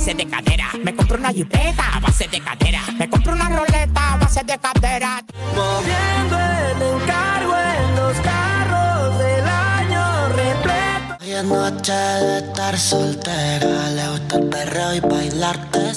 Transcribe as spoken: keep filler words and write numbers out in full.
base de cadera. Me compro una jipeta a base de cadera. Me compro una roleta a base de cadera. Moviendo el encargo en los carros del año repleto. Hoy es noche de estar soltera, le gusta el perreo y bailarte.